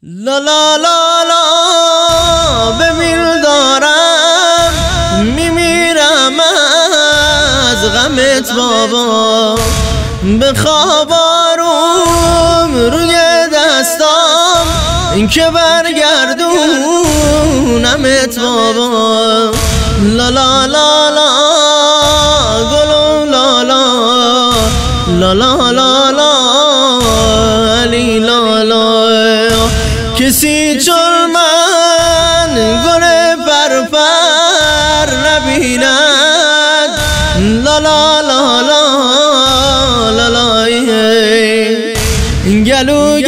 لا لا لا لا ببین دارم میمیرم از غمت بابا، به خواب آروم روی دستام این که برگردونمت بابا. لا لا لا لا گلو لا لا لا لا لا لا علی لا لا، کسی چون من گل پر نبیند. لا لا لا لا لا لا گلوی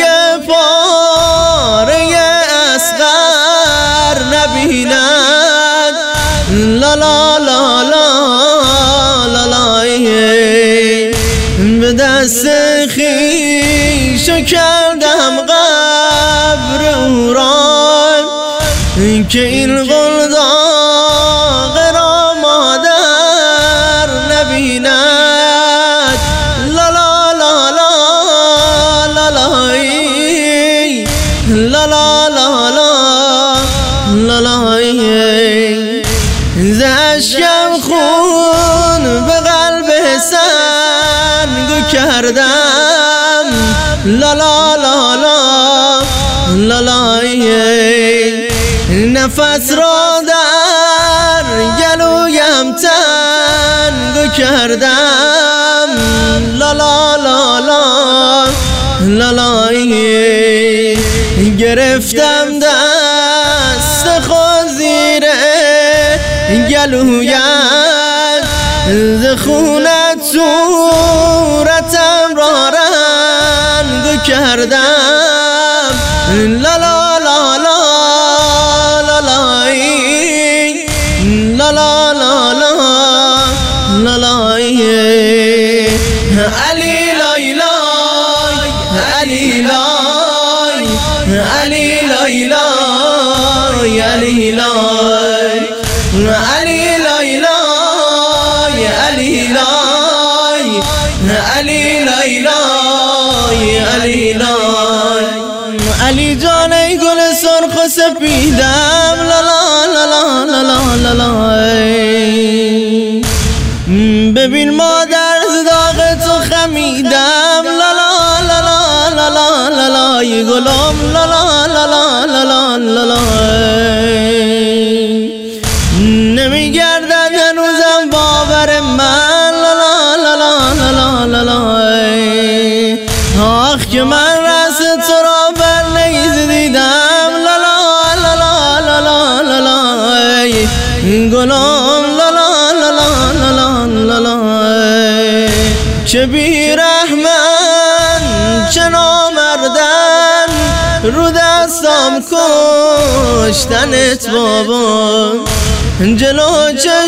پاره اصغر نبیند. لا لا لا لا لا لا به دست خویشو کردم قبر او را که این قلداغ را مادر نبیند. لا لا لا لا لا لا لا لا لا لا لا ز اشکم خون به قلب سنگو کردم. لا لا لا لا لا لا نفس را در گلویم تنگو کردم. لا لا لا لا لا لا گرفتم دست خود زیر گلویت، ز خونت صورتم را رنگ کردم. لا لا لا لا لا لا لا لا لا لا لا علی لای لای علی لای علی لای لای علی لای علی لای لای علی لای علی لای لای علی لای علی جان ای گل سرخ و سپیدم. لا لا لا لا لا لا لا ببین ما در داغ تو خمیدم. لا لا لا لا لا لا لا گلم. لا لا لا لا لا لا لا نمیگردد هنوزم باور من. لا لا لا لا لا لا آخ که من رأس تو را بر نیز دیدم. لا لا لا لا لا لا لا گلم. لا لا لا لا لا لا چه بیرحمن چه نامردن رو دستم کشتنت بابا، جلو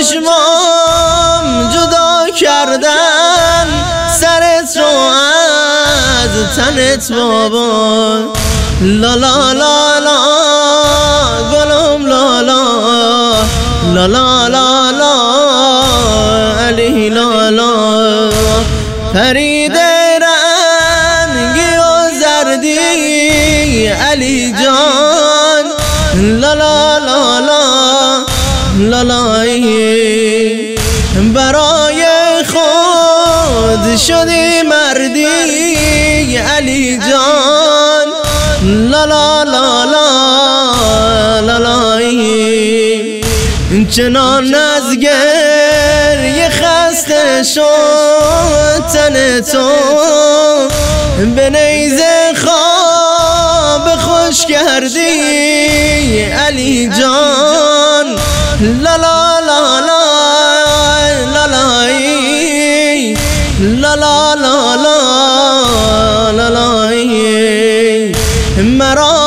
چشمام جدا کردن سرت رو از تنت بابا. لا لا لا لا گلم. لا لا لا لا لا لا علی لا لا فرید رنگی و زردی علی جان. لا لا لا لا لا لا برای خود شدی مردی علی جان. لا لا لا لا لا لا چنان از گریه خسته شد تن تو، به نیزه خواب خوش کردی علی جان. لا لا لا لا لا لا لا لا لا لا لا مرا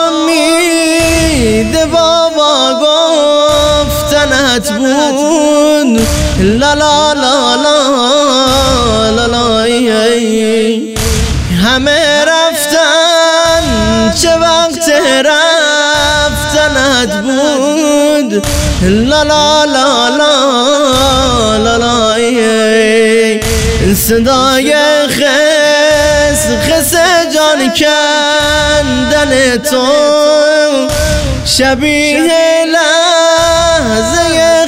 امید بابا گفتنت بود. لا لا لا لا لا لا همه رفتن چه وقت رفتنت بود. لا لا لا لا لا لا صدای خس خس جان کندن خواندن تو شبیه لحظه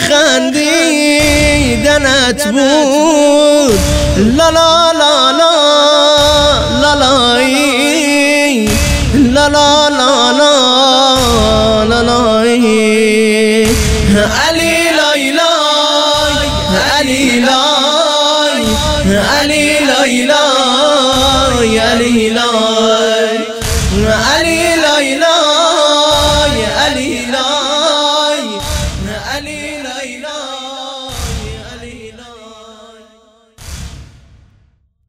خندیدنت بود. لا لا لا لا لا لای لا لا لا لا لا لای علی لای لای علی لای علی لای لای علی لای علی لای لای